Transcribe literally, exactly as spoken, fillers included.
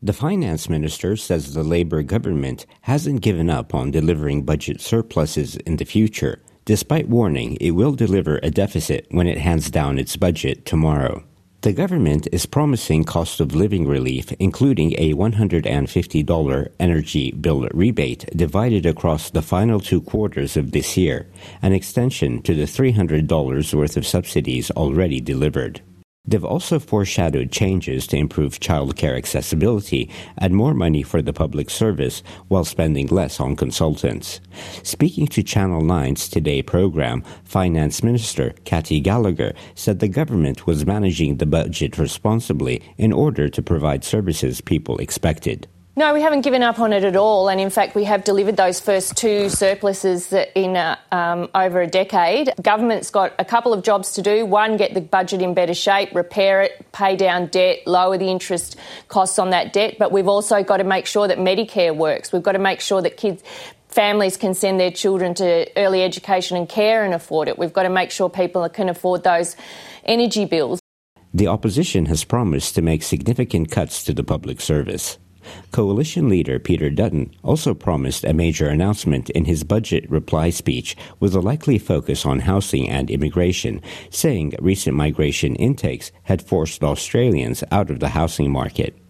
The finance minister says the Labour government hasn't given up on delivering budget surpluses in the future, despite warning it will deliver a deficit when it hands down its budget tomorrow. The government is promising cost of living relief, including a one hundred fifty dollars energy bill rebate divided across the final two quarters of this year, an extension to the three hundred dollars worth of subsidies already delivered. They've also foreshadowed changes to improve childcare accessibility and more money for the public service while spending less on consultants. Speaking to Channel nine's Today program, Finance Minister Katy Gallagher said the government was managing the budget responsibly in order to provide services people expected. No, we haven't given up on it at all, and in fact we have delivered those first two surpluses in uh, um, over a decade. Government's got a couple of jobs to do. One, get the budget in better shape, repair it, pay down debt, lower the interest costs on that debt, but we've also got to make sure that Medicare works. We've got to make sure that kids... families can send their children to early education and care and afford it. We've got to make sure people can afford those energy bills. The opposition has promised to make significant cuts to the public service. Coalition leader Peter Dutton also promised a major announcement in his budget reply speech with a likely focus on housing and immigration, saying recent migration intakes had forced Australians out of the housing market.